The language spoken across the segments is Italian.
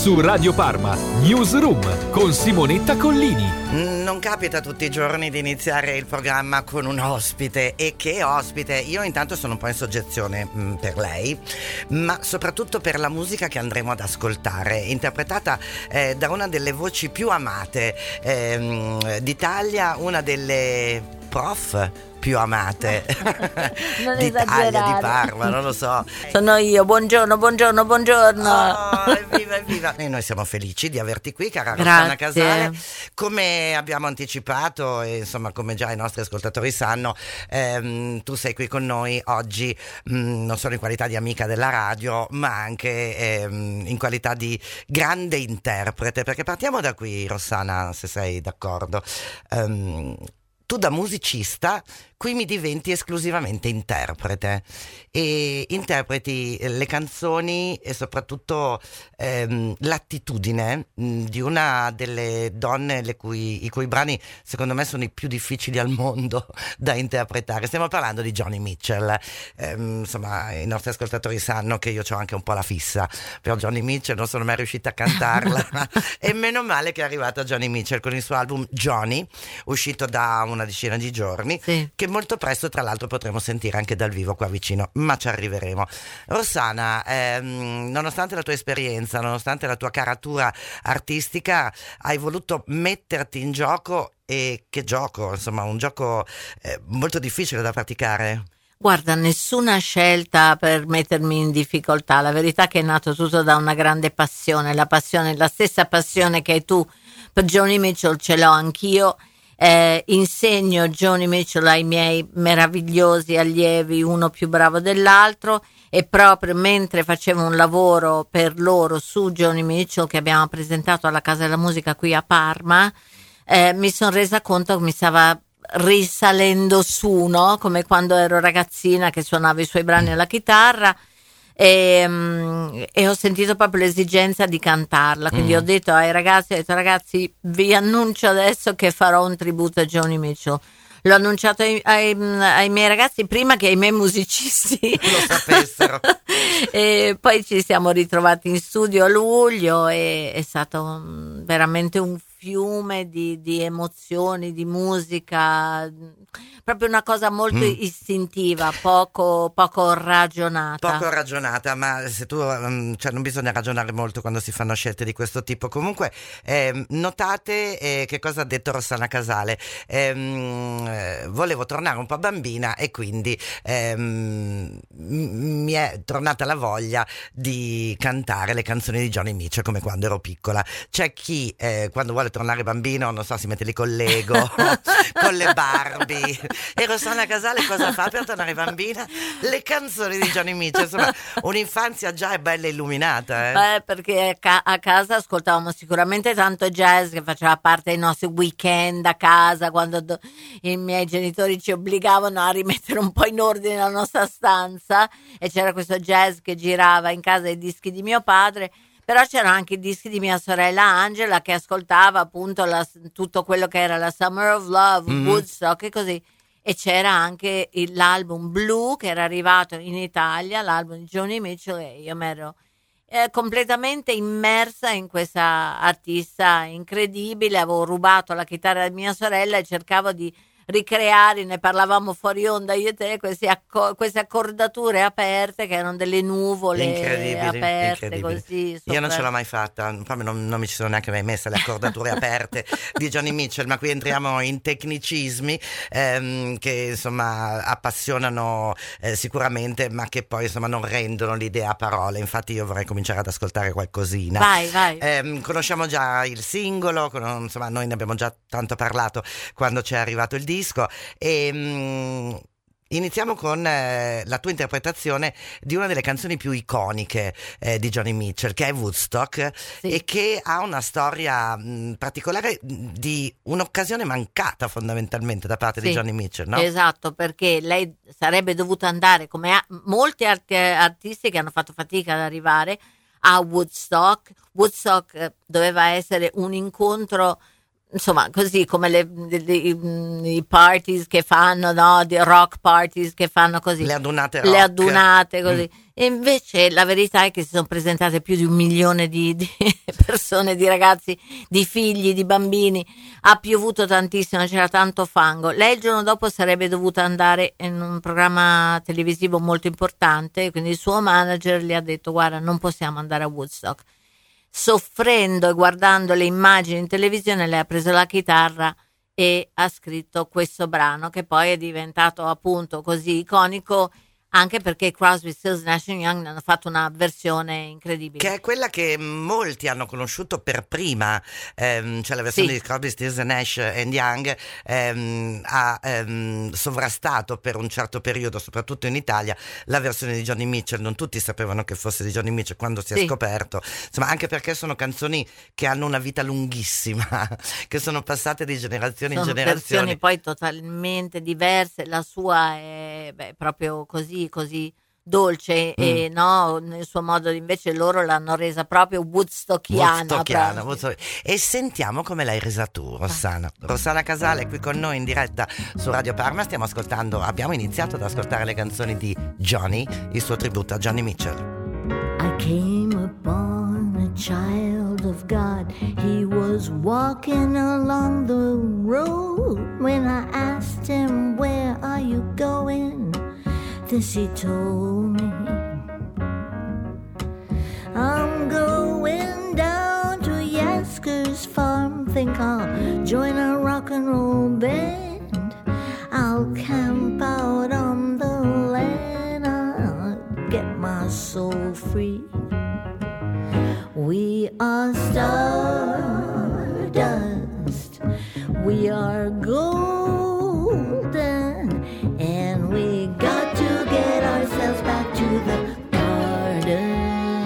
Su Radio Parma, Newsroom con Simonetta Collini. Non capita tutti i giorni di iniziare il programma con un ospite, e che ospite! Io intanto sono un po' in soggezione per lei, ma soprattutto per la musica che andremo ad ascoltare, interpretata da una delle voci più amate d'Italia, una delle prof più amate d'Italia, di Parma, non lo so. Sono io, buongiorno. Oh, evviva. E noi siamo felici di averti qui, cara Rossana Casale. Come abbiamo anticipato, e insomma come già i nostri ascoltatori sanno, tu sei qui con noi oggi non solo in qualità di amica della radio, ma anche in qualità di grande interprete, perché partiamo da qui, Rossana, se sei d'accordo. Tu da musicista qui mi diventi esclusivamente interprete, e interpreti le canzoni e soprattutto l'attitudine di una delle donne i cui brani secondo me sono i più difficili al mondo da interpretare. Stiamo parlando di Joni Mitchell. Insomma, i nostri ascoltatori sanno che io ho anche un po' la fissa per Joni Mitchell, non sono mai riuscita a cantarla e meno male che è arrivata Joni Mitchell con il suo album Joni, uscito da una decina di giorni, sì, che molto presto tra l'altro potremo sentire anche dal vivo qua vicino, ma ci arriveremo. Rossana, nonostante la tua esperienza, nonostante la tua caratura artistica, hai voluto metterti in gioco, e che gioco, insomma un gioco molto difficile da praticare. Guarda, nessuna scelta per mettermi in difficoltà, la verità è che è nato tutto da una grande passione, la stessa passione che hai tu per Joni Mitchell ce l'ho anch'io. Insegno Joni Mitchell ai miei meravigliosi allievi, uno più bravo dell'altro, e proprio mentre facevo un lavoro per loro su Joni Mitchell che abbiamo presentato alla Casa della Musica qui a Parma, mi sono resa conto che mi stava risalendo su, no? Come quando ero ragazzina che suonavo i suoi brani alla chitarra. E ho sentito proprio l'esigenza di cantarla, quindi ho detto ai ragazzi, ragazzi, vi annuncio adesso che farò un tributo a Joni Mitchell. L'ho annunciato ai miei ragazzi prima che i miei musicisti lo sapessero. E poi ci siamo ritrovati in studio a luglio e è stato veramente un fiume di emozioni, di musica, proprio una cosa molto istintiva, poco ragionata. Poco ragionata, ma se tu cioè non bisogna ragionare molto quando si fanno scelte di questo tipo. Comunque notate che cosa ha detto Rossana Casale. Volevo tornare un po' bambina e quindi mi è tornata la voglia di cantare le canzoni di Joni Mitchell come quando ero piccola. C'è chi quando vuole tornare bambino, non so, si mette lì con Lego con le Barbie. E Rossana Casale cosa fa per tornare bambina? Le canzoni di Joni Mitchell. Insomma, un'infanzia già è bella illuminata. Perché a casa ascoltavamo sicuramente tanto jazz, che faceva parte dei nostri weekend a casa, quando i miei genitori ci obbligavano a rimettere un po' in ordine la nostra stanza, e c'era questo jazz che girava in casa, i dischi di mio padre. Però c'erano anche i dischi di mia sorella Angela, che ascoltava appunto tutto quello che era la Summer of Love, Woodstock e così. E c'era anche l'album Blue che era arrivato in Italia, l'album di Joni Mitchell, e io mi ero completamente immersa in questa artista incredibile. Avevo rubato la chitarra di mia sorella e cercavo di ricreare, ne parlavamo fuori onda io e te, queste accordature aperte che erano delle nuvole aperte così sopra. Io non ce l'ho mai fatta, non mi ci sono neanche mai messe le accordature aperte di Joni Mitchell, ma qui entriamo in tecnicismi che insomma appassionano sicuramente, ma che poi insomma non rendono l'idea a parole. Infatti io vorrei cominciare ad ascoltare qualcosina. Vai. Conosciamo già il singolo, insomma noi ne abbiamo già tanto parlato quando ci è arrivato il disco, e iniziamo con la tua interpretazione di una delle canzoni più iconiche di Joni Mitchell, che è Woodstock, sì, e che ha una storia particolare di un'occasione mancata fondamentalmente da parte di Joni Mitchell, no? Esatto, perché lei sarebbe dovuta andare, come molti altri artisti che hanno fatto fatica ad arrivare a Woodstock. Woodstock doveva essere un incontro insomma, così come i parties che fanno, no? Di rock parties che fanno così. Le adunate Le rock. adunate così. E invece la verità è che si sono presentate più di 1 milione di persone, di ragazzi, di figli, di bambini. Ha piovuto tantissimo, c'era tanto fango. Lei il giorno dopo sarebbe dovuta andare in un programma televisivo molto importante, quindi il suo manager le ha detto: guarda, non possiamo andare a Woodstock. Soffrendo e guardando le immagini in televisione, lei ha preso la chitarra e ha scritto questo brano, che poi è diventato appunto così iconico, anche perché Crosby, Stills, Nash & Young hanno fatto una versione incredibile. Che è quella che molti hanno conosciuto per prima, cioè la versione di Crosby, Stills, Nash & Young ha sovrastato per un certo periodo, soprattutto in Italia, la versione di Johnny Mitchell. Non tutti sapevano che fosse di Johnny Mitchell quando si è scoperto, insomma, anche perché sono canzoni che hanno una vita lunghissima, che sono passate di generazione in generazione. Sono versioni poi totalmente diverse, la sua è proprio così dolce e no, nel suo modo, invece loro l'hanno resa proprio woodstockiana. E sentiamo come l'hai resa tu, Rossana. Rossana Casale è qui con noi in diretta su Radio Parma. Abbiamo iniziato ad ascoltare le canzoni di Johnny, il suo tributo a Johnny Mitchell. I came upon a child of God. He was walking along the road. When I asked him, where are you going? This he told me: I'm going down to Yasker's farm. Think I'll join a rock and roll band. I'll camp out on the land. I'll get my soul free. We are stardust. We are golden. And we got to get ourselves back to the garden.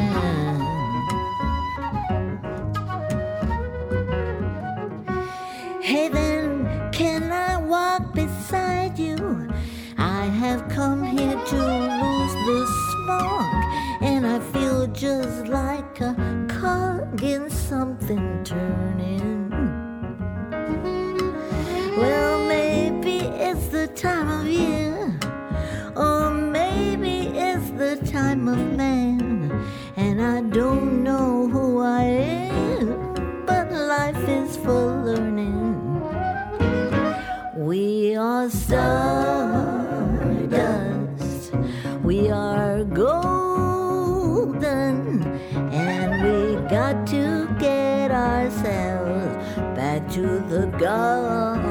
Hey then, can I walk beside you? I have come here to lose the smog, and I feel just like a cog in something turning. Well, maybe it's the time of year, or maybe it's the time of man, and I don't know who I am, but life is for learning. We are stardust, we are golden, and we got to get ourselves back to the garden.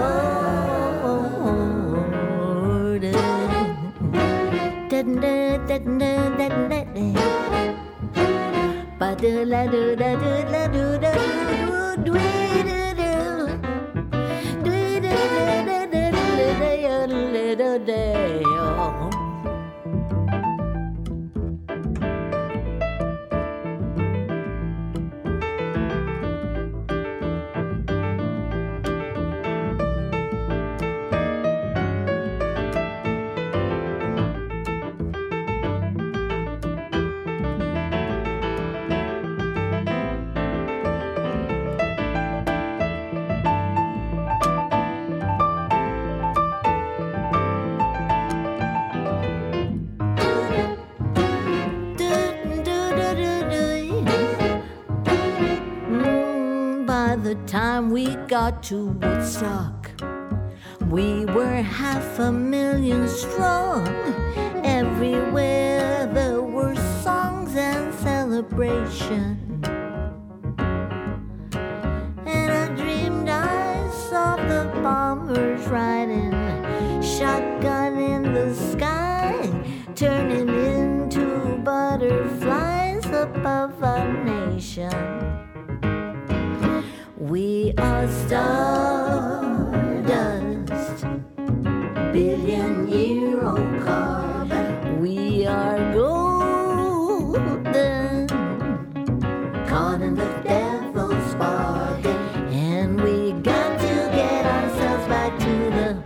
By the time we got to Woodstock, we were 500,000 strong. Everywhere there were songs and celebration. And I dreamed I saw the bombers riding shotgun in the sky, turning into butterflies above our nation. We are stardust, billion-year-old carbon. We are golden, caught in the devil's bargain, and we got to get ourselves back to the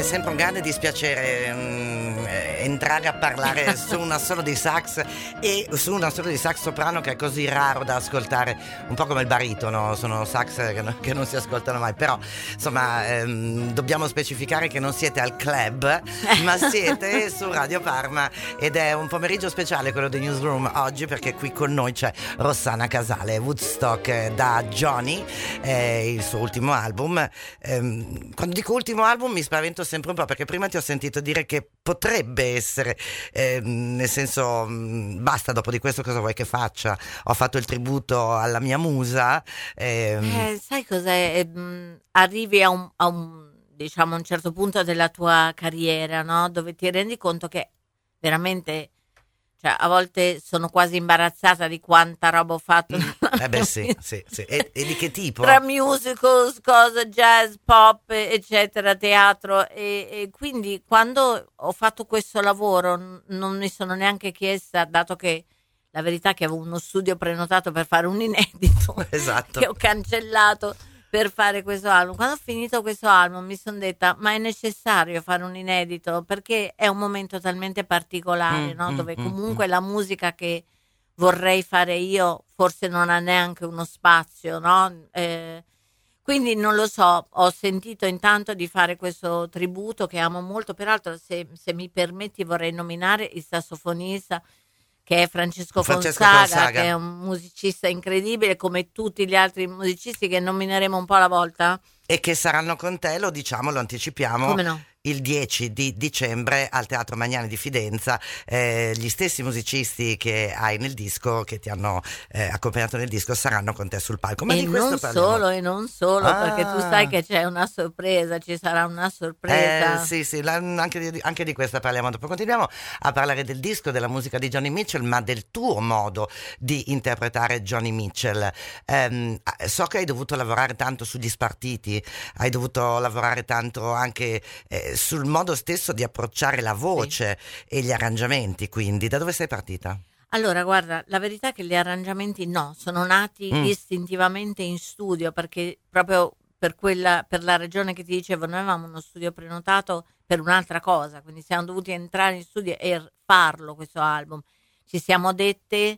sempre un grande dispiacere entrare a parlare su un assolo di sax e su un assolo di sax soprano che è così raro da ascoltare, un po' come il baritono, sono sax che non si ascoltano mai, però insomma dobbiamo specificare che non siete al club ma siete su Radio Parma ed è un pomeriggio speciale quello di Newsroom oggi, perché qui con noi c'è Rossana Casale, Woodstock da Johnny, il suo ultimo album. Quando dico ultimo album mi spavento sempre un po', perché prima ti ho sentito dire che potrebbe essere, nel senso, basta, dopo di questo cosa vuoi che faccia? Ho fatto il tributo alla mia musa. Sai cos'è? Arrivi a un diciamo, a un certo punto della tua carriera, no? Dove ti rendi conto che veramente, cioè, a volte sono quasi imbarazzata di quanta roba ho fatto. Beh sì. E di che tipo? Tra musicals, cose, jazz, pop, eccetera, teatro, e quindi quando ho fatto questo lavoro non mi sono neanche chiesta, dato che la verità è che avevo uno studio prenotato per fare un inedito Esatto. che ho cancellato per fare questo album. Quando ho finito questo album mi sono detta: ma è necessario fare un inedito? Perché è un momento talmente particolare, no? Dove comunque la musica che vorrei fare io forse non ha neanche uno spazio, no? Quindi non lo so, ho sentito intanto di fare questo tributo che amo molto. Peraltro, se mi permetti, vorrei nominare il sassofonista, che è Francesco Gonzaga, che è un musicista incredibile, come tutti gli altri musicisti che nomineremo un po' alla volta. E che saranno con te, lo diciamo, lo anticipiamo. Come no? Il 10 di dicembre al Teatro Magnani di Fidenza, gli stessi musicisti che hai nel disco, che ti hanno accompagnato nel disco, saranno con te sul palco. Ma e di questo non parliamo. solo, perché tu sai che c'è una sorpresa, ci sarà una sorpresa. Sì, anche di questa parliamo dopo. Continuiamo a parlare del disco, della musica di Johnny Mitchell, ma del tuo modo di interpretare Johnny Mitchell. So che hai dovuto lavorare tanto sugli spartiti, hai dovuto lavorare tanto anche sul modo stesso di approcciare la voce e gli arrangiamenti, quindi da dove sei partita? Allora, guarda, la verità è che gli arrangiamenti sono nati istintivamente in studio, perché proprio per la ragione che ti dicevo, noi avevamo uno studio prenotato per un'altra cosa, quindi siamo dovuti entrare in studio e farlo questo album. Ci siamo detti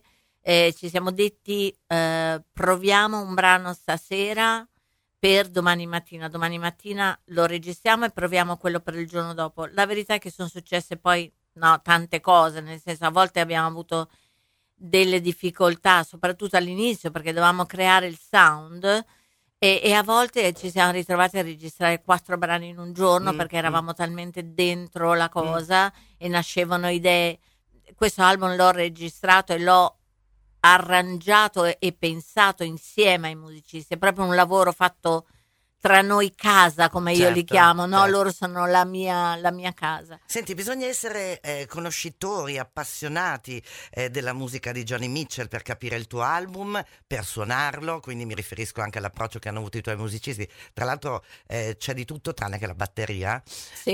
proviamo un brano stasera per domani mattina lo registriamo e proviamo quello per il giorno dopo. La verità è che sono successe poi tante cose, nel senso, a volte abbiamo avuto delle difficoltà, soprattutto all'inizio, perché dovevamo creare il sound e a volte ci siamo ritrovati a registrare 4 brani in un giorno perché eravamo talmente dentro la cosa e nascevano idee. Questo album l'ho registrato e l'ho arrangiato e pensato insieme ai musicisti, è proprio un lavoro fatto tra noi casa, come io li chiamo, no? Loro sono la mia casa. Senti, bisogna essere conoscitori, appassionati della musica di Johnny Mitchell per capire il tuo album, per suonarlo, quindi mi riferisco anche all'approccio che hanno avuto i tuoi musicisti. Tra l'altro c'è di tutto tranne che la batteria. Sì.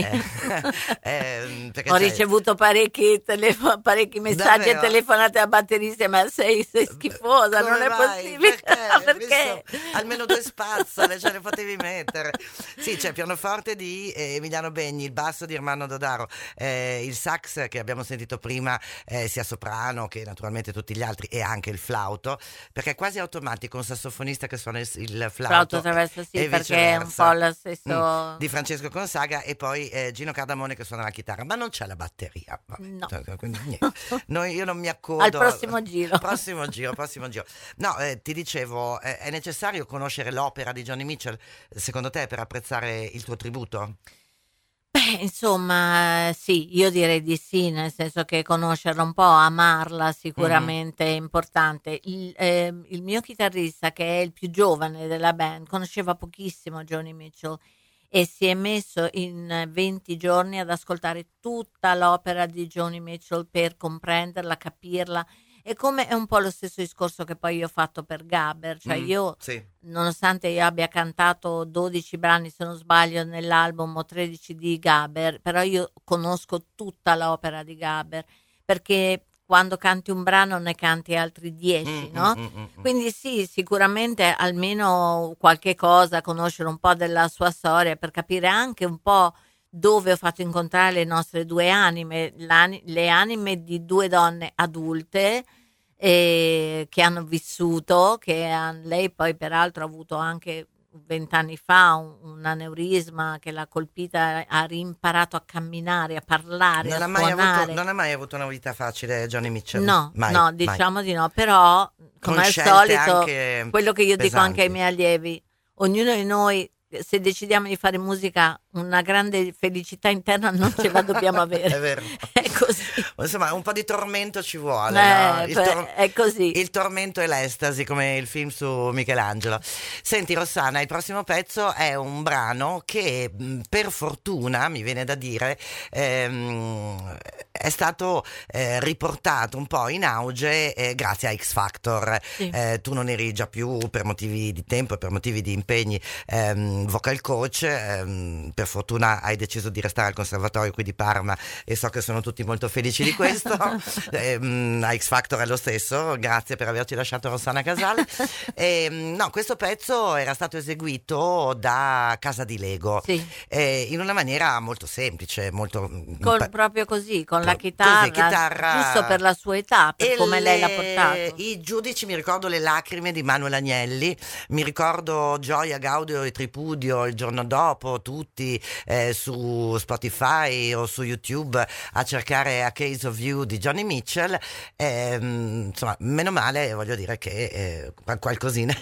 Perché ho ricevuto parecchi messaggi e telefonate a batteristi, ma sei schifosa, come non è vai? possibile. Perché? Almeno 2 spazzole ce le potevi mettere. Sì, c'è il pianoforte di Emiliano Begni, il basso di Ermanno Dodaro, il sax che abbiamo sentito prima, sia soprano che naturalmente tutti gli altri, e anche il flauto, perché è quasi automatico un sassofonista che suona il flauto attraverso, sì, e perché è un po' lo stesso di Francesco Gonzaga, e poi Gino Cardamone che suona la chitarra, ma non c'è la batteria. Vabbè, no. Quindi, io non mi accodo al prossimo giro. Prossimo giro. No, ti dicevo, è necessario conoscere l'opera di Johnny Mitchell, secondo te, per apprezzare il tuo tributo? Beh, insomma, sì, io direi di sì, nel senso che conoscerla un po', amarla sicuramente è importante. Il mio chitarrista, che è il più giovane della band, conosceva pochissimo Johnny Mitchell e si è messo in 20 giorni ad ascoltare tutta l'opera di Johnny Mitchell per comprenderla, capirla. E come è un po' lo stesso discorso che poi io ho fatto per Gabber, cioè io, nonostante io abbia cantato 12 brani, se non sbaglio, nell'album, o 13 di Gabber, però io conosco tutta l'opera di Gabber, perché quando canti un brano ne canti altri 10, no? Quindi sì, sicuramente almeno qualche cosa, conoscere un po' della sua storia per capire anche un po' dove ho fatto incontrare le nostre due anime, le anime di due donne adulte che hanno vissuto, lei poi peraltro ha avuto anche 20 anni fa un aneurisma che l'ha colpita, ha rimparato a camminare, a parlare, a suonare. Non ha mai avuto una vita facile Joni Mitchell? No, diciamo mai. di no, però come al solito, quello che io dico anche ai miei allievi, ognuno di noi, se decidiamo di fare musica, una grande felicità interna non ce la dobbiamo avere. È vero. È così. Insomma, un po' di tormento ci vuole. No? È così. Il tormento e l'estasi, come il film su Michelangelo. Senti Rossana, il prossimo pezzo è un brano che per fortuna, mi viene da dire, è stato riportato un po' in auge grazie a X Factor. Sì. Tu non eri già più, per motivi di tempo e per motivi di impegni, vocal coach, per fortuna hai deciso di restare al conservatorio qui di Parma e so che sono tutti molto felici di questo. A X Factor è lo stesso, grazie per averci lasciato Rossana Casale. No, questo pezzo era stato eseguito da Casa di Lego, sì, in una maniera molto semplice, molto proprio così, con la chitarra, giusto per la sua età, per come lei l'ha portato. I giudici, mi ricordo le lacrime di Manuel Agnelli, mi ricordo Gioia, Gaudio e Tripudio il giorno dopo, tutti su Spotify o su YouTube a cercare A Case of You di Joni Mitchell. Insomma, meno male, voglio dire che qualcosina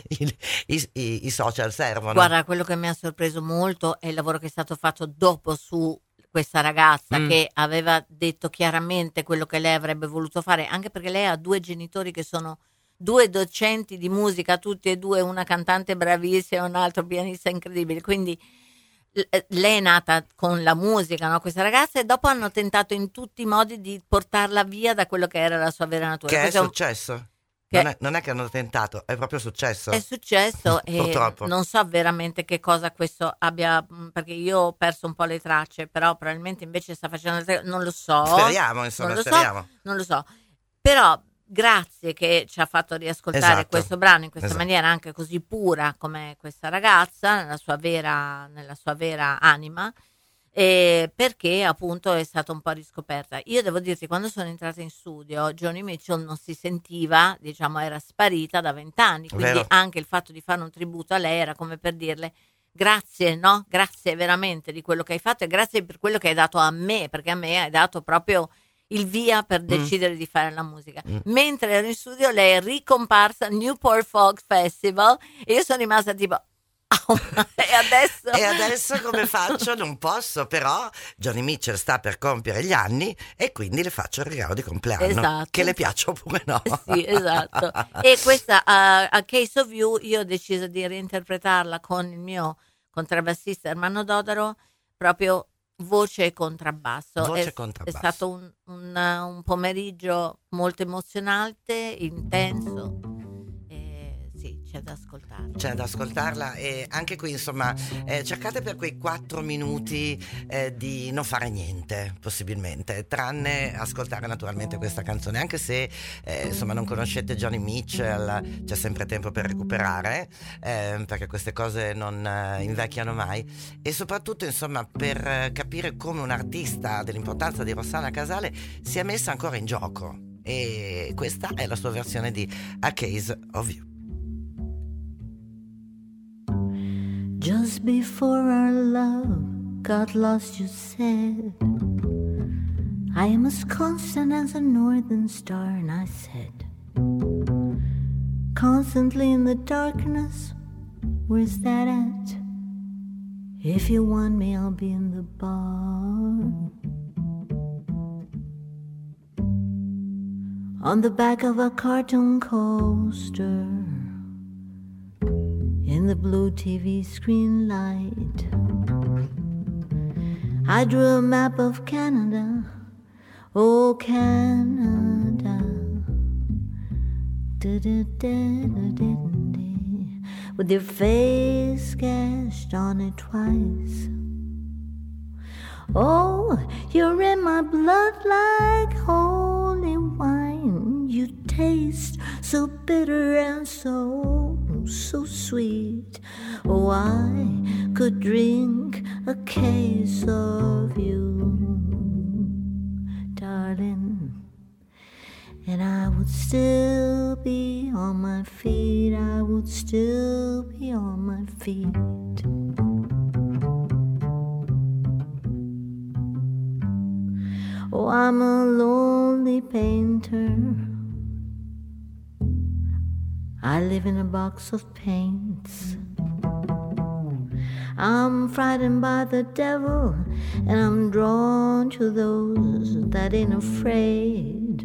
i social servono. Guarda, quello che mi ha sorpreso molto è il lavoro che è stato fatto dopo su questa ragazza che aveva detto chiaramente quello che lei avrebbe voluto fare, anche perché lei ha due genitori che sono due docenti di musica, tutti e due, una cantante bravissima e un altro pianista incredibile, quindi lei è nata con la musica, no? Questa ragazza, e dopo hanno tentato in tutti i modi di portarla via da quello che era la sua vera natura. Che è successo? Non è che hanno tentato, è proprio successo. È successo e purtroppo. Non so veramente che cosa questo abbia, perché io ho perso un po' le tracce, però probabilmente invece sta facendo, non lo so. Speriamo, insomma, non lo so. Però grazie che ci ha fatto riascoltare questo brano in questa maniera anche così pura come questa ragazza, nella sua vera anima, perché appunto è stata un po' riscoperta. Io devo dirti, quando sono entrata in studio, Joni Mitchell non si sentiva, diciamo, era sparita da 20 anni, quindi anche il fatto di fare un tributo a lei era come per dirle grazie, no? Grazie veramente di quello che hai fatto e grazie per quello che hai dato a me, perché a me hai dato proprio il via per decidere di fare la musica. Mentre ero in studio lei è ricomparsa al Newport Folk Festival e io sono rimasta tipo e adesso come faccio? Non posso, però Joni Mitchell sta per compiere gli anni e quindi le faccio il regalo di compleanno, esatto, che le piaccia oppure no. Sì, esatto. E questa A Case of You io ho deciso di reinterpretarla con il mio contrabbassista Ermanno Dodaro, proprio voce e contrabbasso. È stato un pomeriggio molto emozionante, intenso. Sì, c'è da ascoltarla e anche qui insomma cercate per quei 4 minuti di non fare niente possibilmente, tranne ascoltare naturalmente questa canzone, anche se insomma non conoscete Joni Mitchell, c'è sempre tempo per recuperare, perché queste cose non invecchiano mai, e soprattutto insomma per capire come un artista dell'importanza di Rossana Casale si è messa ancora in gioco, e questa è la sua versione di A Case of You. Just before our love got lost, you said, I am as constant as a northern star. And I said, constantly in the darkness, where's that at? If you want me, I'll be in the bar. On the back of a cartoon coaster, in the blue TV screen light, I drew a map of Canada, oh Canada, with your face sketched on it twice. Oh, you're in my blood like holy wine. You taste so bitter and so sweet. Oh, I could drink a case of you, darling, and I would still be on my feet, I would still be on my feet. Oh, I'm a lonely painter, I live in a box of paints. I'm frightened by the devil, and I'm drawn to those that ain't afraid.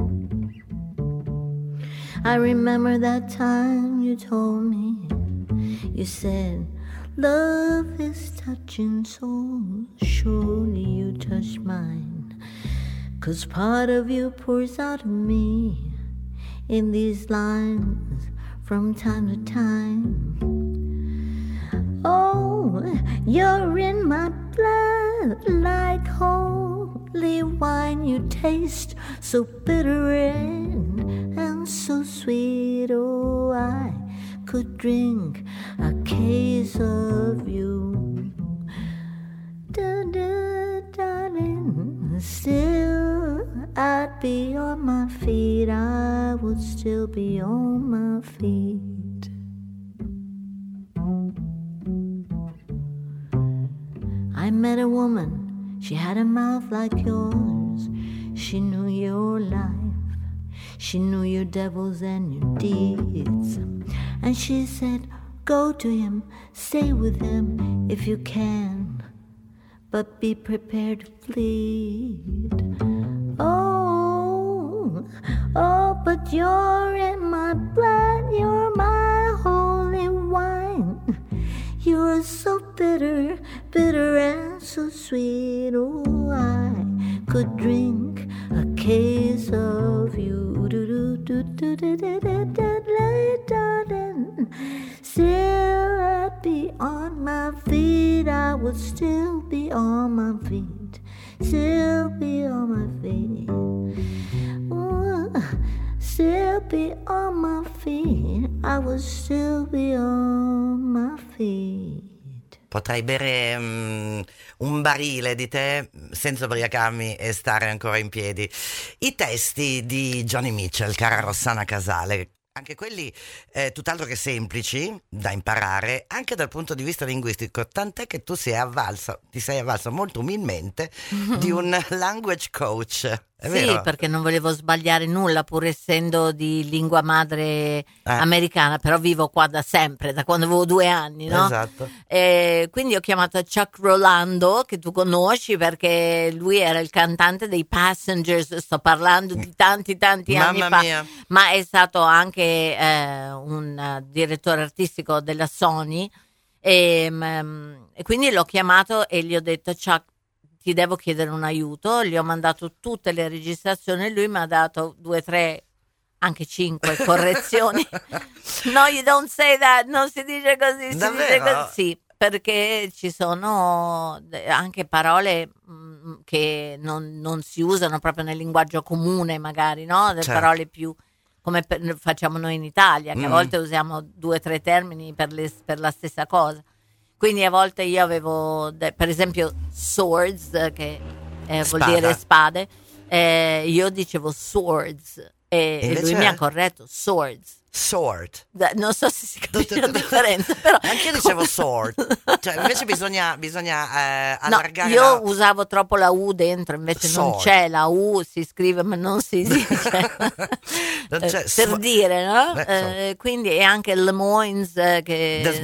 I remember that time you told me, you said, love is touching souls, surely you touch mine, 'cause part of you pours out of me in these lines from time to time. Oh, you're in my blood like holy wine. You taste so bitter and so sweet. Oh, I could drink a case of you. Darling, still I'd be on my feet. I would still be on my feet. I met a woman, she had a mouth like yours. She knew your life, she knew your devils and your deeds. And she said, go to him, stay with him if you can, but be prepared to bleed. Oh, but you're in my blood, you're my holy wine. You're so bitter, bitter and so sweet. Oh, I could drink a case of you. Darling, still I'd be on my feet. I would still be on my feet. Still be on my feet. Still be on my feet. I would still be on my feet. Potrei bere un barile di tè senza ubriacarmi e stare ancora in piedi. I testi di Joni Mitchell, cara Rossana Casale, anche quelli tutt'altro che semplici da imparare anche dal punto di vista linguistico, tant'è che tu ti sei avvalso molto umilmente di un language coach. È sì, vero? Perché non volevo sbagliare nulla, pur essendo di lingua madre americana, però vivo qua da sempre, da quando avevo 2 anni, no? Esatto. Quindi ho chiamato Chuck Rolando, che tu conosci perché lui era il cantante dei Passengers, sto parlando di tanti anni Mamma fa, mia. ma è stato anche un direttore artistico della Sony e quindi l'ho chiamato e gli ho detto, Chuck, ti devo chiedere un aiuto. Gli ho mandato tutte le registrazioni e lui mi ha dato 2, 3, anche 5 correzioni. No, you don't say that, non si dice così, si dice così. Sì, perché ci sono anche parole che non si usano proprio nel linguaggio comune, magari, no? Delle certo. Parole più come facciamo noi in Italia, che a volte usiamo 2 o 3 termini per la stessa cosa. Quindi a volte io avevo, per esempio, swords, che vuol dire spade, io dicevo swords e lui mi ha corretto swords. Sword. Non so se si capisce la differenza, però anche io dicevo sword, cioè invece bisogna allargare. No, io usavo troppo la U dentro, invece sword. Non c'è la U, si scrive ma non si dice. Non c'è per dire, no? Quindi è anche Le Moines Des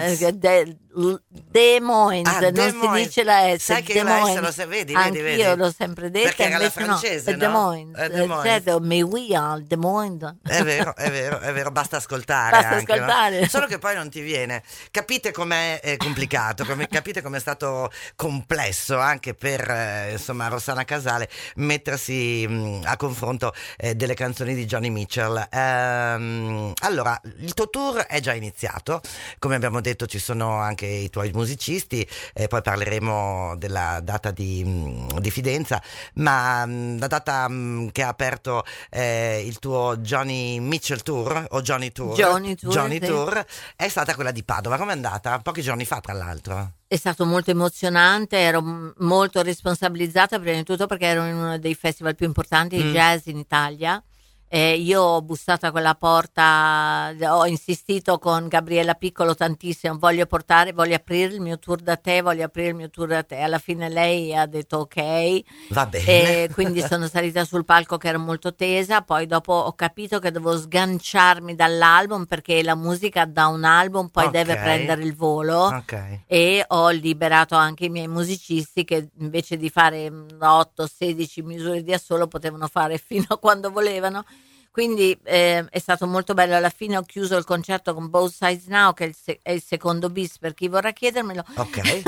Moines, non si dice la S. Sai che io la S lo vedi. Anch'io l'ho sempre detta, perché era la invece francese, no? no? Des Moines. Certo, mais oui, Des Moines. È vero, basta ascoltare. No? Solo che poi non ti viene. Capite com'è complicato, capite com'è stato complesso anche per insomma Rossana Casale mettersi a confronto delle canzoni di Joni Mitchell. Allora, il tuo tour è già iniziato, come abbiamo detto ci sono anche i tuoi musicisti, poi parleremo della data di Fidenza, ma la data che ha aperto il tuo Joni Mitchell Tour o Johnny Tour, Johnny sì. Tour, è stata quella di Padova. Com'è andata? Pochi giorni fa, tra l'altro. È stato molto emozionante, ero molto responsabilizzata prima di tutto perché ero in uno dei festival più importanti di jazz in Italia. Io ho bussato a quella porta, ho insistito con Gabriella Piccolo tantissimo, voglio aprire il mio tour da te, alla fine lei ha detto ok, va bene, e quindi sono salita sul palco che ero molto tesa, poi dopo ho capito che dovevo sganciarmi dall'album perché la musica da un album poi deve prendere il volo, e ho liberato anche i miei musicisti che invece di fare 8-16 misure di assolo potevano fare fino a quando volevano. Quindi è stato molto bello. Alla fine ho chiuso il concerto con Both Sides Now, che è il secondo bis per chi vorrà chiedermelo. Ok.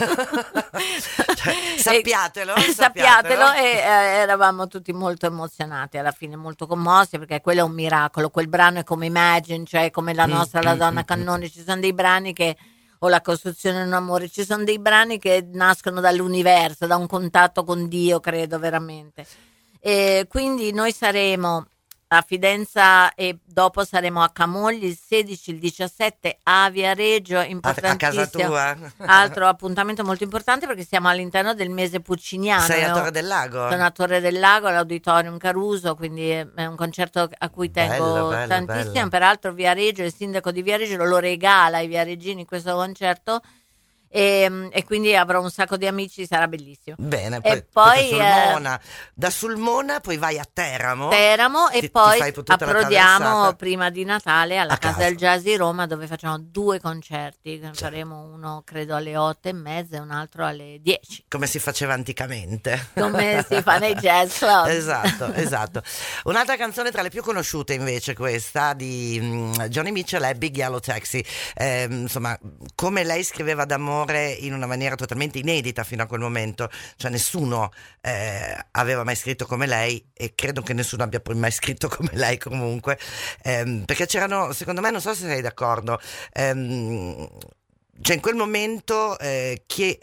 Sappiatelo. E eravamo tutti molto emozionati, alla fine molto commossi, perché quello è un miracolo. Quel brano è come Imagine, cioè come la nostra La Donna Cannone. Ci sono dei brani che, o La costruzione di un amore, ci sono dei brani che nascono dall'universo, da un contatto con Dio, credo veramente. E quindi noi saremo a Fidenza e dopo saremo a Camogli il 16, il 17 a Viareggio, importantissimo. A casa tua? Altro appuntamento molto importante perché siamo all'interno del mese pucciniano. Sei a Torre del Lago? Sono a Torre del Lago, all'Auditorium Caruso, quindi è un concerto a cui tengo tantissimo. Bello. Peraltro Viareggio, il sindaco di Viareggio lo regala ai viareggini questo concerto. E quindi avrò un sacco di amici, sarà bellissimo. Bene, poi Sulmona. Da Sulmona poi vai a Teramo e poi approdiamo prima di Natale alla Casa del Jazz di Roma, dove facciamo 2 concerti. Faremo uno credo alle 8:30 e un altro alle 10, come si faceva anticamente, come si fa nei jazz club. esatto. Un'altra canzone tra le più conosciute invece, questa di Johnny Mitchell, è Big Yellow Taxi. Insomma, come lei scriveva d'amore in una maniera totalmente inedita fino a quel momento, cioè nessuno aveva mai scritto come lei, e credo che nessuno abbia poi mai scritto come lei comunque, perché c'erano, secondo me, non so se sei d'accordo, cioè in quel momento chi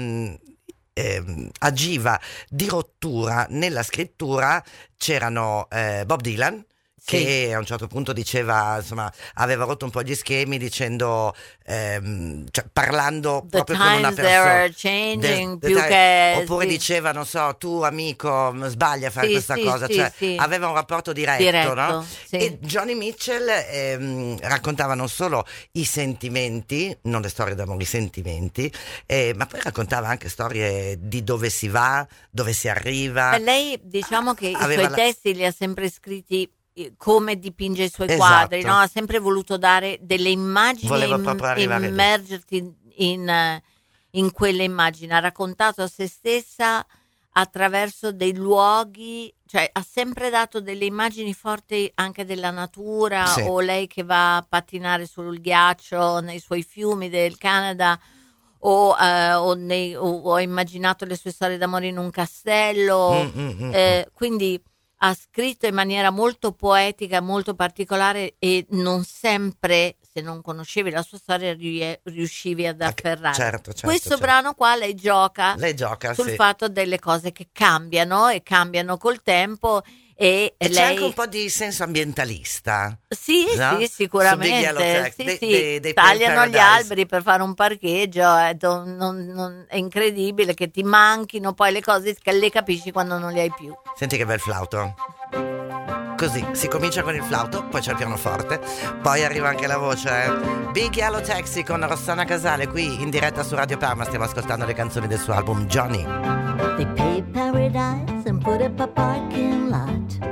agiva di rottura nella scrittura c'erano Bob Dylan, che a un certo punto diceva, insomma, aveva rotto un po' gli schemi dicendo, cioè parlando proprio con una persona, changing, oppure diceva, non so, tu amico sbaglia a fare questa cosa, aveva un rapporto diretto, no? E Johnny Mitchell raccontava non solo i sentimenti, non le storie d'amore, i sentimenti, ma poi raccontava anche storie di dove si va, dove si arriva. Lei, diciamo che i suoi testi li ha sempre scritti come dipinge i suoi quadri, no? Ha sempre voluto dare delle immagini e immergerti in quelle immagini. Ha raccontato a se stessa attraverso dei luoghi, cioè ha sempre dato delle immagini forti anche della natura, o lei che va a pattinare sul ghiaccio nei suoi fiumi del Canada, o ha immaginato le sue storie d'amore in un castello, quindi ha scritto in maniera molto poetica, molto particolare, e non sempre, se non conoscevi la sua storia, riuscivi ad afferrare. Certo, questo brano qua lei gioca sul sì, fatto delle cose che cambiano e cambiano col tempo, e c'è lei... anche un po' di senso ambientalista. Sì, no? sì, sicuramente. Tagliano gli alberi per fare un parcheggio, è incredibile che ti manchino poi le cose che le capisci quando non le hai più. Senti che bel flauto. Così, si comincia con il flauto, poi c'è il pianoforte, poi arriva anche la voce. Big Yellow Taxi con Rossana Casale, qui in diretta su Radio Parma. Stiamo ascoltando le canzoni del suo album Johnny. They paved paradise and put up a parking lot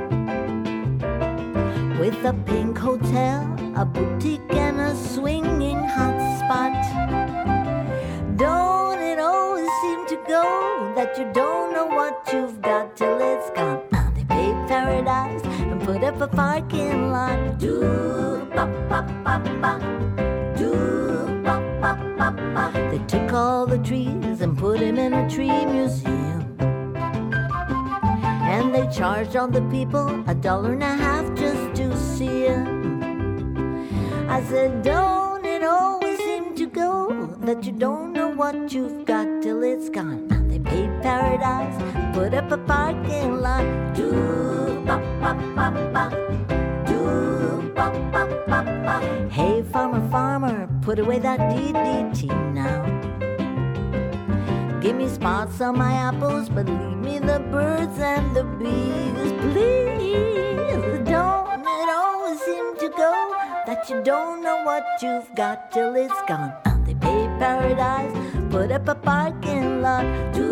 with a pink hotel, a boutique and a swinging hot spot. Don't it always seem to go that you don't know what you've got till it's gone? Now they paved paradise and put up a parking lot. Do ba ba ba ba. Do ba ba ba ba. They took all the trees and put them in a tree museum. And they charged all the people $1.50 just to see him. I said, don't it always seem to go that you don't know what you've got till it's gone? Now they paved paradise, put up a parking lot. Do ba ba ba ba. Do ba ba put away that DDT now. Give me spots on my apples, but leave me the birds and the bees, please. Don't it always seem to go that you don't know what you've got till it's gone? And they pay paradise, put up a parking lot.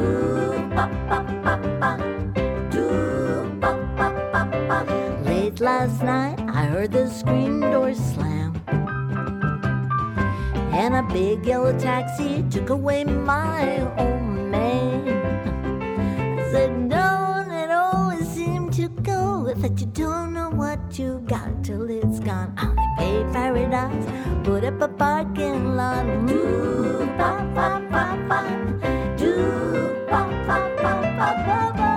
Late last night, I heard the screen door slam, and a big yellow taxi took away my old man. I said, don't it always seem to go that you don't know what you got till it's gone? Oh, they pay paradise, put up a parking lot. Do ba ba ba ba, do ba ba ba ba ba ba.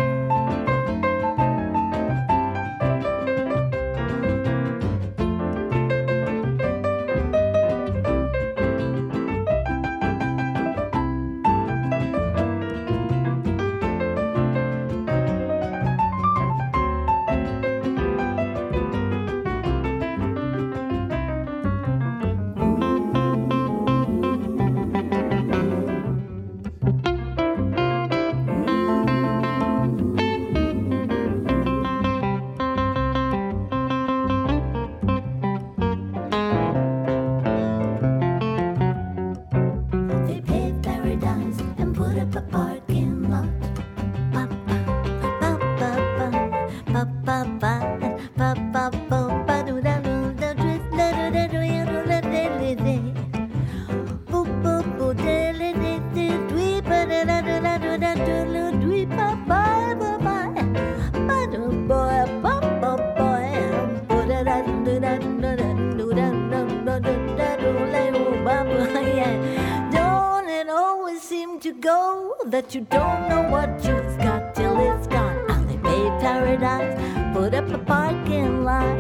That you don't know what you've got till it's gone. And they pay paradise, put up a parking lot.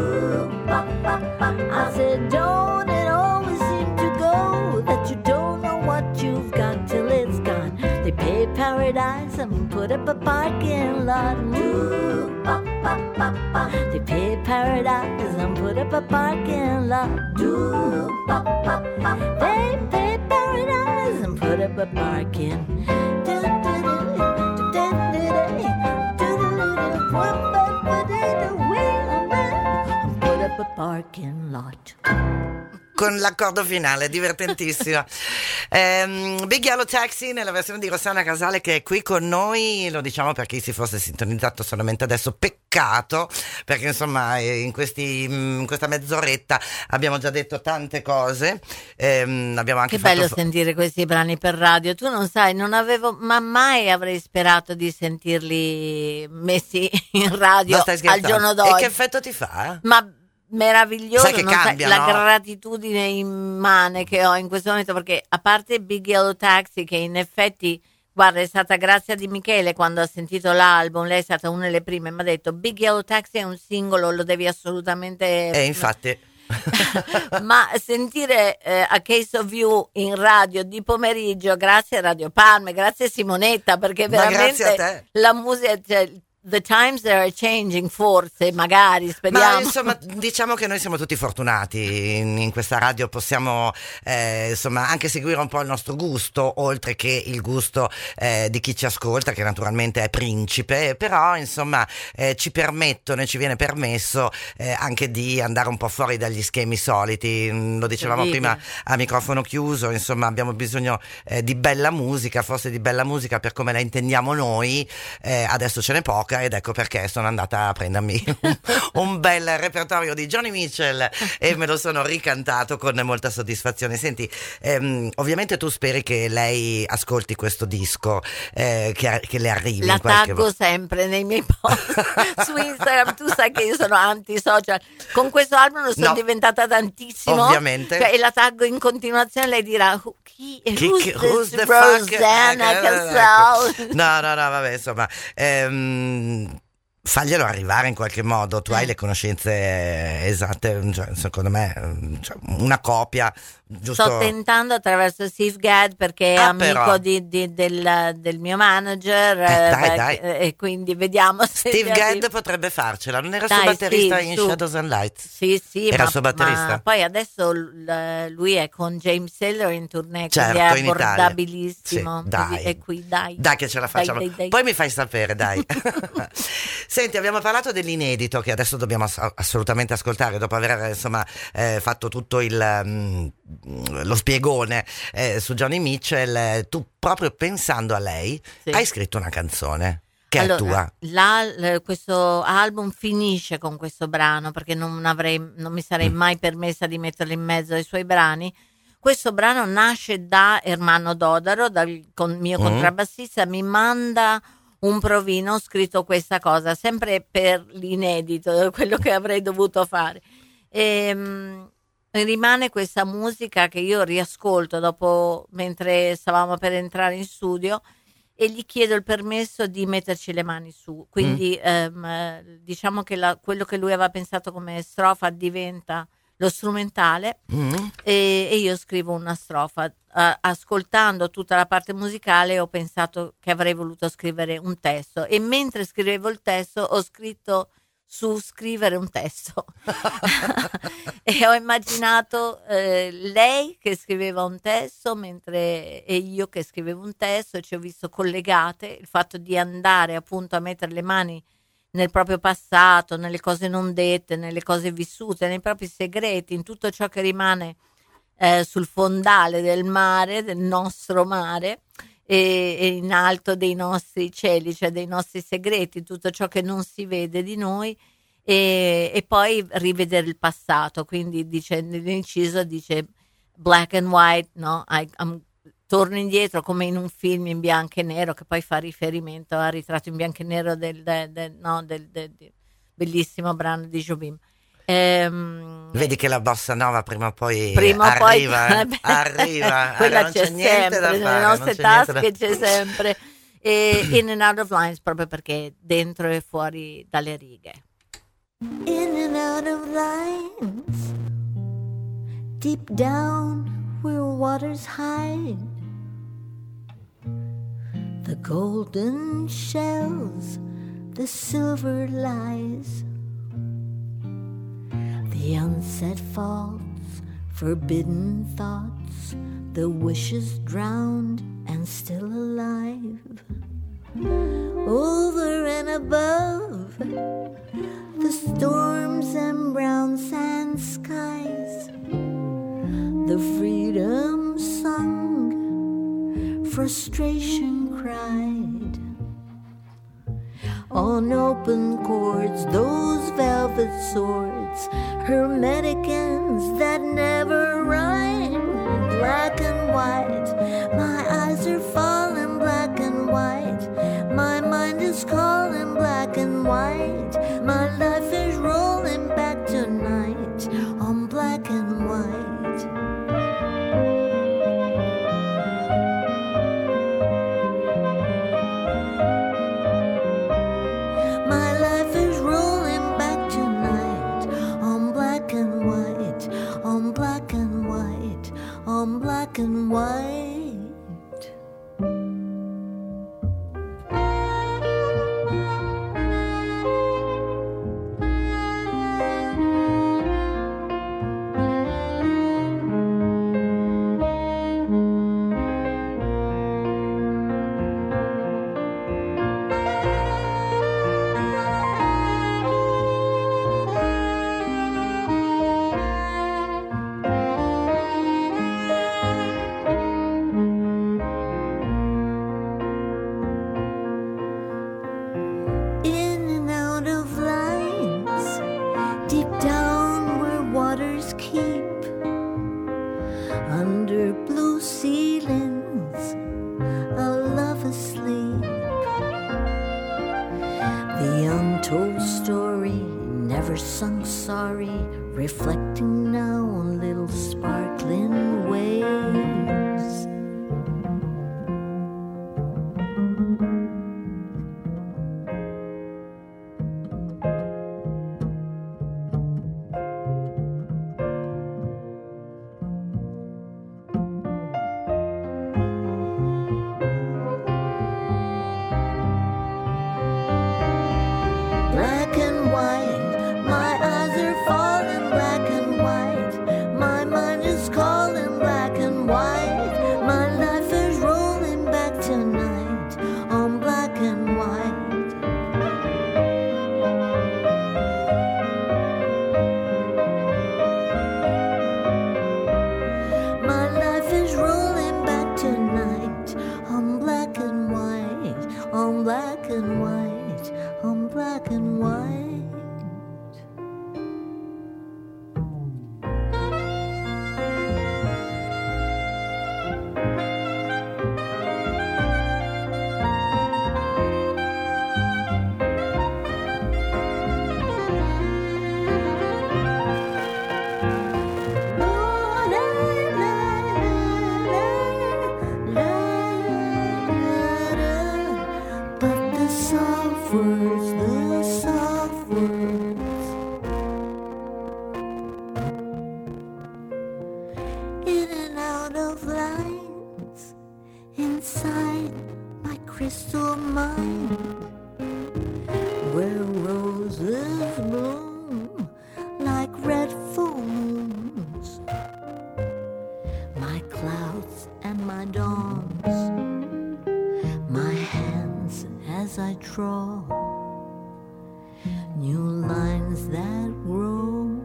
I said, don't it always seem to go that you don't know what you've got till it's gone? They pay paradise and put up a parking lot. They pay paradise and put up a parking lot. They pay paradise and put up a parking. Put up a parking lot. Con l'accordo finale, divertentissimo. Big Yellow Taxi nella versione di Rossana Casale, che è qui con noi, lo diciamo per chi si fosse sintonizzato solamente adesso, peccato, perché insomma in questa mezz'oretta abbiamo già detto tante cose, abbiamo anche che bello sentire questi brani per radio. Tu non sai, ma mai avrei sperato di sentirli messi in radio al giorno d'oggi. E che effetto ti fa? Ma meraviglioso, sai che cambia, la no? Gratitudine immane che ho in questo momento, perché a parte Big Yellow Taxi, che in effetti, guarda, è stata grazia di Michele quando ha sentito l'album, lei è stata una delle prime, mi ha detto Big Yellow Taxi è un singolo, lo devi assolutamente... infatti... Ma sentire A Case of You in radio di pomeriggio, grazie a Radio Palme, grazie a Simonetta, perché veramente la musica... The times they are changing, forse, magari, speriamo. Ma insomma, diciamo che noi siamo tutti fortunati in questa radio, possiamo insomma anche seguire un po' il nostro gusto, oltre che il gusto di chi ci ascolta, che naturalmente è principe, però insomma ci viene permesso anche di andare un po' fuori dagli schemi soliti. Lo dicevamo prima a microfono chiuso, insomma abbiamo bisogno di bella musica, forse di bella musica per come la intendiamo noi, adesso ce n'è poca. Ed ecco perché sono andata a prendermi un bel repertorio di Joni Mitchell e me lo sono ricantato con molta soddisfazione. Senti, ovviamente tu speri che lei ascolti questo disco, che le arrivi. La taggo sempre nei miei post su Instagram. Tu sai che io sono anti-social. Con questo album lo sono diventata tantissimo. Ovviamente. E la taggo in continuazione. Lei dirà, who's the Rosanna Casale? No, vabbè, insomma... faglielo arrivare in qualche modo. Tu hai le conoscenze esatte, cioè, secondo me, cioè, una copia, giusto? Sto tentando attraverso Steve Gadd, perché è amico del mio manager, dai. e quindi vediamo se Steve Gadd potrebbe farcela, non era il suo Dai, batterista Steve, in su. Shadows and Lights? Sì, Era ma, il suo batterista? ma poi adesso lui è con James Taylor in tournée, Certo, quindi è in Italia. abbordabilissimo. Sì, dai. E qui dai Che ce la facciamo. Dai. Poi mi fai sapere, dai. Senti, abbiamo parlato dell'inedito che adesso dobbiamo assolutamente ascoltare dopo aver insomma fatto tutto lo spiegone su Joni Mitchell. Tu, proprio pensando a lei, Sì. hai scritto una canzone che è tua. Questo album finisce con questo brano, perché non mi sarei mai permessa di metterlo in mezzo ai suoi brani. Questo brano nasce da Ermanno Dodaro, dal mio contrabbassista, mi manda un provino, ho scritto questa cosa, sempre per l'inedito, quello che avrei dovuto fare. Rimane questa musica che io riascolto dopo, mentre stavamo per entrare in studio, e gli chiedo il permesso di metterci le mani su. Quindi diciamo che quello che lui aveva pensato come strofa diventa lo strumentale, e io scrivo una strofa. Ascoltando tutta la parte musicale ho pensato che avrei voluto scrivere un testo, e mentre scrivevo il testo ho scritto su scrivere un testo e ho immaginato lei che scriveva un testo e io che scrivevo un testo, e ci ho visto collegate. Il fatto di andare appunto a mettere le mani nel proprio passato, nelle cose non dette, nelle cose vissute, nei propri segreti, in tutto ciò che rimane sul fondale del mare, del nostro mare, e in alto dei nostri cieli, cioè dei nostri segreti, tutto ciò che non si vede di noi, e poi rivedere il passato. Quindi dice, nell'inciso dice black and white, no? Torno indietro come in un film in bianco e nero, che poi fa riferimento al Ritratto in bianco e nero del bellissimo brano di Jobim. Vedi che la bossa nova prima o poi arriva. Quella non c'è sempre, nelle nostre tasche c'è sempre. E In and Out of Lines, proprio perché dentro e fuori dalle righe. In and out of lines, deep down where waters hide, the golden shells, the silver lies, the unsaid faults, forbidden thoughts, the wishes drowned and still alive. Over and above the storms and brown sand skies, the freedom sung, frustration cried. On open chords, those velvet swords, hermetic ends that never rhyme. Black and white, my eyes are falling black and white. My mind is calling black and white. My life is rolling back tonight on black and white. My life is rolling back tonight on black and white, on black and white, on black and white. In and out of lines, deep down where waters keep, under blue ceilings, a love asleep. The untold story, never sung sorry, reflecting now on little sparkling waves. crystal mine where roses bloom like red full moons. My clouds and my dawns, my hands as I draw new lines that grow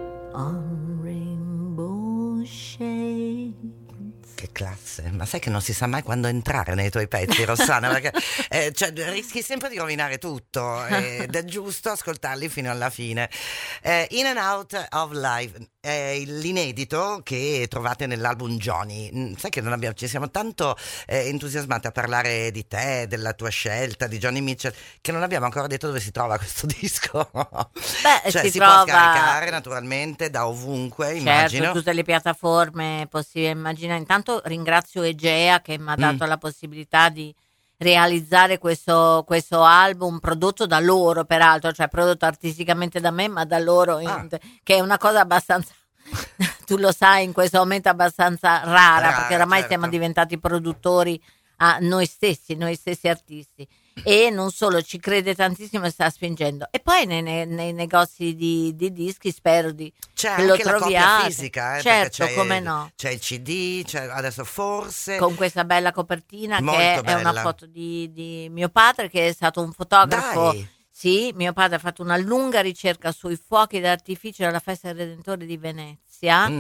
on rainbow shades. Che classe, ma sai che non si sa mai quando entrare nei tuoi pezzi, Rossana, perché cioè, rischi sempre di rovinare tutto ed è giusto ascoltarli fino alla fine. In and Out of Life è l'inedito che trovate nell'album Johnny. Sai che ci siamo tanto entusiasmati a parlare di te, della tua scelta, di Joni Mitchell, che non abbiamo ancora detto dove si trova questo disco. Beh, cioè, si trova... può scaricare naturalmente da ovunque, immagino. Certo, tutte le piattaforme possibili, immagino. Intanto ringrazio Egea che mi ha dato la possibilità di realizzare questo album prodotto da loro, peraltro, cioè prodotto artisticamente da me, ma da loro, che è una cosa abbastanza tu lo sai, in questo momento abbastanza rara, perché oramai certo. siamo diventati produttori a noi stessi artisti. E non solo, ci crede tantissimo e sta spingendo. E poi nei negozi di dischi spero c'è che lo anche troviate. la copia fisica, certo, c'è, come no. C'è il CD, adesso forse con questa bella copertina molto che bella. È una foto di mio padre, che è stato un fotografo. Dai. Sì, mio padre ha fatto una lunga ricerca sui fuochi d'artificio della Festa del Redentore di Venezia.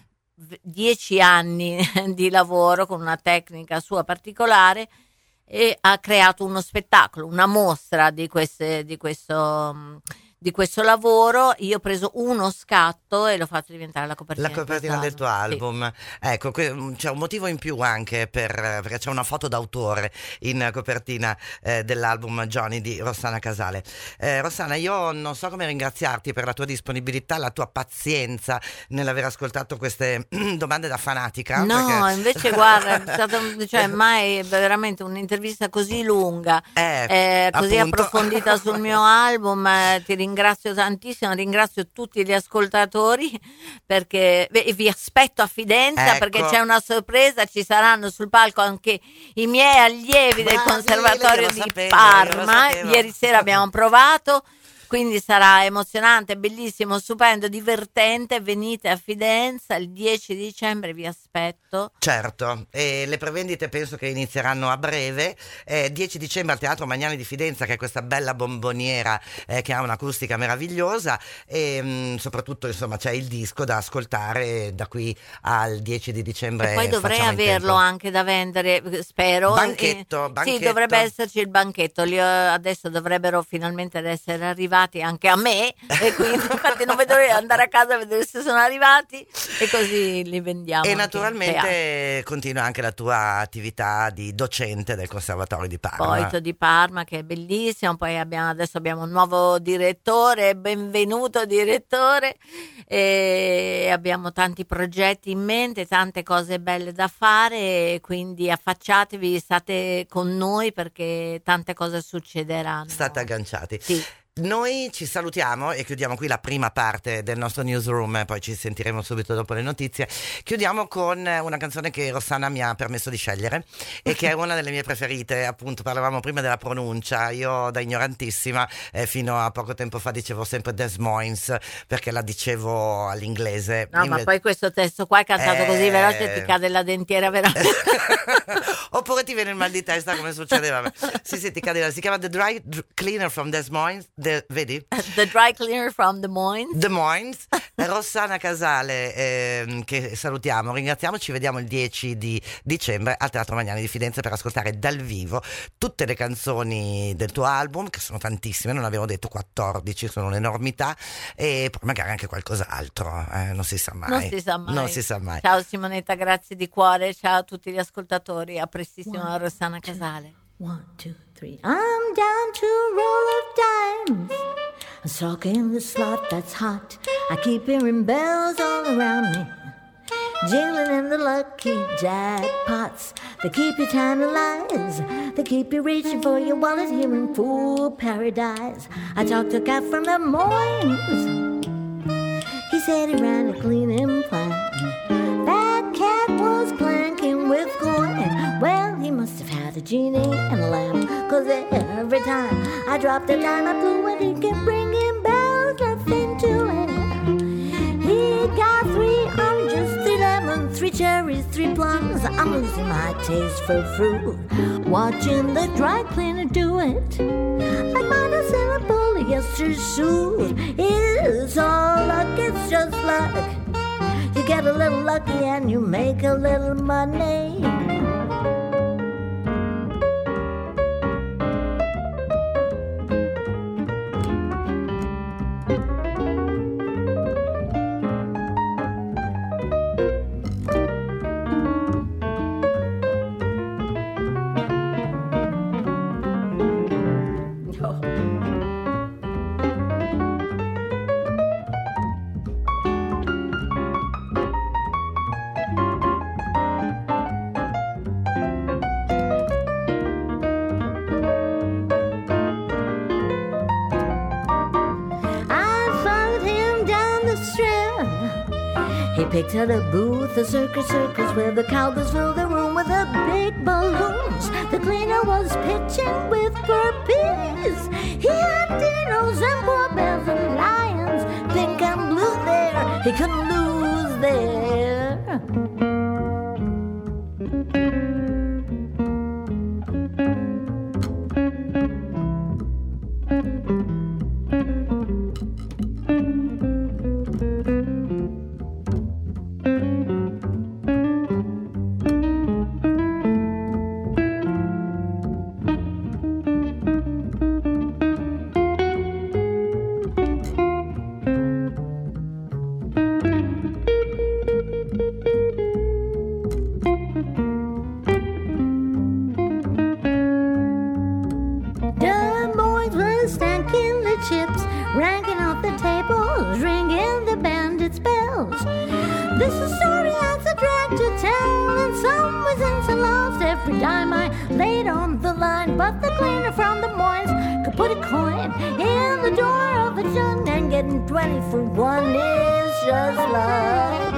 10 anni di lavoro con una tecnica sua particolare, e ha creato uno spettacolo, una mostra di questo lavoro. Io ho preso uno scatto e l'ho fatto diventare la copertina del tuo album. Sì. Ecco, c'è un motivo in più anche perché c'è una foto d'autore in copertina dell'album Johnny di Rossana Casale. Rossana, io non so come ringraziarti per la tua disponibilità, la tua pazienza nell'aver ascoltato queste domande da fanatica. No, perché... invece guarda, è stato, cioè, mai veramente un'intervista così lunga, così approfondita sul mio album. Ti ringrazio tantissimo, ringrazio tutti gli ascoltatori, perché vi aspetto a Fidenza, ecco. Perché c'è una sorpresa, ci saranno sul palco anche i miei allievi del Conservatorio di Parma. Ieri sera abbiamo provato, quindi sarà emozionante, bellissimo, stupendo, divertente. Venite a Fidenza il 10 dicembre, vi aspetto. Certo, e le prevendite penso che inizieranno a breve. 10 dicembre al Teatro Magnani di Fidenza, che è questa bella bomboniera che ha un'acustica meravigliosa, e soprattutto insomma c'è il disco da ascoltare da qui al 10 di dicembre. E poi dovrei averlo anche da vendere, spero. Banchetto. Sì, dovrebbe esserci il banchetto. Adesso dovrebbero finalmente essere arrivati anche a me, e quindi infatti non vedo l'ora di andare a casa a vedere se sono arrivati, e così li vendiamo. E naturalmente continua anche la tua attività di docente del Conservatorio di Parma. Poito di Parma, che è bellissimo. Poi adesso abbiamo un nuovo direttore, benvenuto direttore, e abbiamo tanti progetti in mente, tante cose belle da fare, quindi affacciatevi, state con noi perché tante cose succederanno. State agganciati. Sì. Noi ci salutiamo e chiudiamo qui la prima parte del nostro newsroom, poi ci sentiremo subito dopo le notizie. Chiudiamo con una canzone che Rossana mi ha permesso di scegliere e che è una delle mie preferite. Appunto, parlavamo prima della pronuncia. Io da ignorantissima fino a poco tempo fa dicevo sempre Des Moines, perché la dicevo all'inglese. No, ma poi questo testo qua è cantato così veloce, ti cade la dentiera veramente. Oppure ti viene il mal di testa, come succedeva a me. Sì, ti cade. Si chiama The Dry Cleaner from Des Moines. Vedi? The Dry Cleaner from Des Moines. Des Moines. Rossana Casale, che salutiamo, ringraziamo. Ci vediamo il 10 di dicembre al Teatro Magnani di Fidenza per ascoltare dal vivo tutte le canzoni del tuo album, che sono tantissime, non avevo detto 14, sono un'enormità, e poi magari anche qualcos'altro, non si sa mai. Non si sa mai. Ciao Simonetta, grazie di cuore, ciao a tutti gli ascoltatori, a prestissimo. Rossana Casale. 1, 2, 3. I'm down to a roll of dimes. I'm stuck in the slot that's hot. I keep hearing bells all around me, jingling in the lucky jackpots. They keep you telling lies. They keep you reaching for your wallet here in Fool Paradise. I talked to a guy from Des Moines. He said he ran a cleaning plant. That cat was clanking with coin. Well, he must have had a genie and a lamp. time. I dropped a dime, I blew it, he can bring him bells, nothing to it. He got 3 oranges, 3 lemons, 3 cherries, 3 plums. I'm losing my taste for fruit, watching the dry cleaner do it. I might have seen a polyester suit. It's all luck, it's just luck. You get a little lucky and you make a little money. He picked out a booth, a circus where the cowgirls filled the room with the big balloons. The cleaner was pitching with burpees. He had dinos and poor bears and lions, pink and blue there. He couldn't lose there. Chips, ranking off the tables, ringing the bandits' bells. This is a story that's a drag to tell, and some was in some lost every dime I laid on the line. But the cleaner from the Moines could put a coin in the door of a jug, and getting 20 for 1 is just love.